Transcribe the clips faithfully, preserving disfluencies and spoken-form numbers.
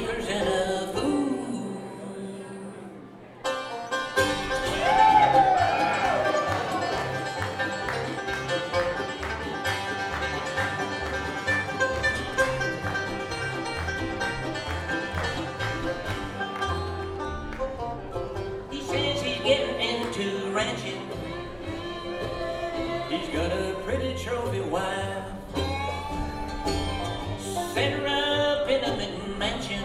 acres and a fool. He says he's getting into ranching. He's got a pretty trophy wife. Set her up in a mansion.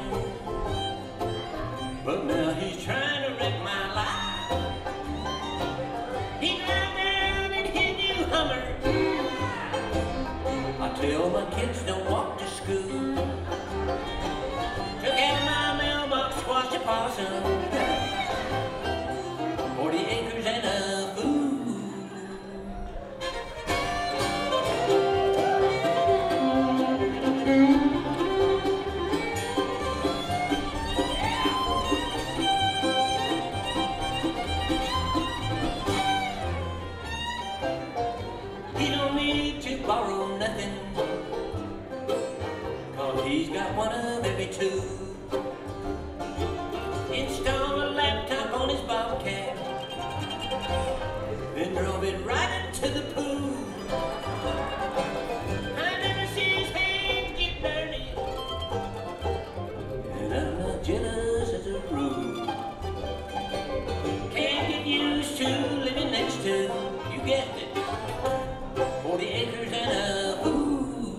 But now he's trying to wreck my life. He drive down in his new Hummer. I tell my kids don't walk to school. Took out my mailbox, squashed a possum. Forty acres and a fool. He don't need to borrow nothing, 'cause he's got one of every two. Installed a laptop on his Bobcat, then drove it right into the pool. I never see his hands get dirty, and I'm not jealous as a rule. Can't get used to living next to, you guessed it, forty acres and a fool.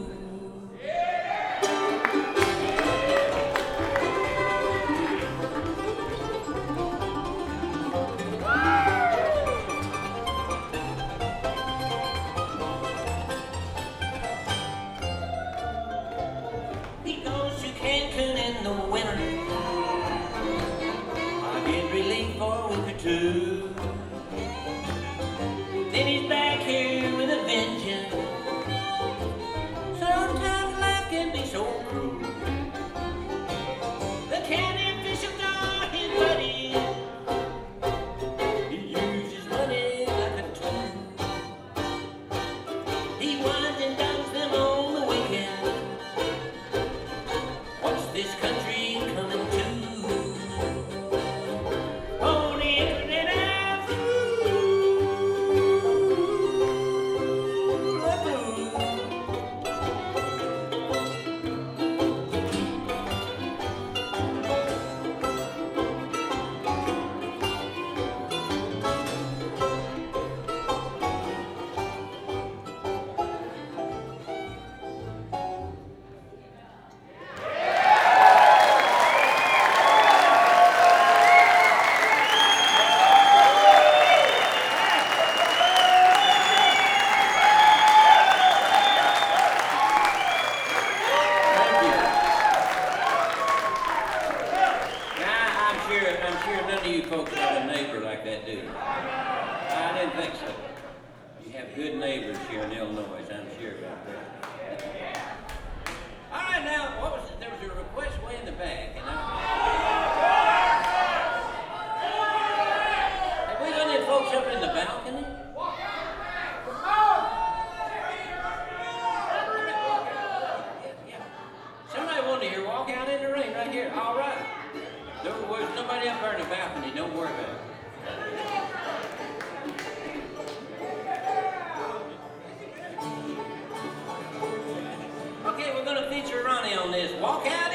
He goes to Cancun in the winter. I get relief for a week or two. Then he's back here with a vengeance. Sometimes life can be so cruel. The candy officials are his buddies. He uses money like a tool. He winds and dines them on the weekend. What's this country coming to? On the internet and a I'm sure none of you folks have a neighbor like that, do you? I didn't think so. You have good neighbors here in Illinois, I'm sure about that. All right, now, what was it? There was a request way in the back, and I... Have we got any folks up in the balcony? Somebody wanted to hear walk out in the rain right here. All right. There was nobody up there in the balcony. Don't worry about it. Okay, we're going to feature Ronnie on this. Walk out.